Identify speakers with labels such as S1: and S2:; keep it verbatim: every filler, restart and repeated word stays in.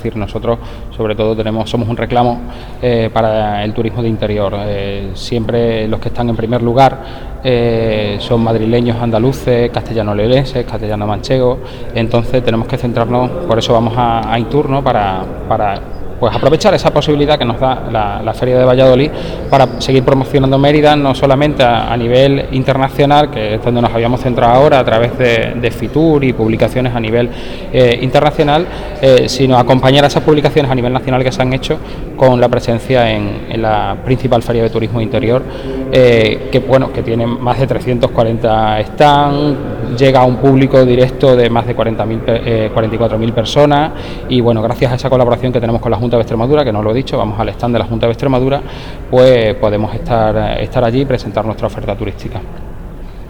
S1: Es decir, nosotros sobre todo tenemos, somos un reclamo eh, para el turismo de interior. Eh, siempre los que están en primer lugar eh, son madrileños, andaluces, castellano-leoneses, castellano-manchegos. Entonces tenemos que centrarnos, por eso vamos a, a Itur, ¿no? para, para pues aprovechar esa posibilidad que nos da la, la Feria de Valladolid para seguir promocionando Mérida, no solamente a, a nivel internacional, que es donde nos habíamos centrado ahora a través de, de Fitur y publicaciones a nivel eh, internacional, eh, sino acompañar a esas publicaciones a nivel nacional que se han hecho con la presencia en, en la principal Feria de Turismo Interior, eh, que bueno, que tiene más de trescientos cuarenta stands, llega a un público directo de más de cuarenta mil, eh, cuarenta y cuatro mil personas, y bueno, gracias a esa colaboración que tenemos con la Junta de Extremadura, que no lo he dicho, vamos al stand de la Junta de Extremadura, pues podemos estar, estar allí y presentar nuestra oferta turística.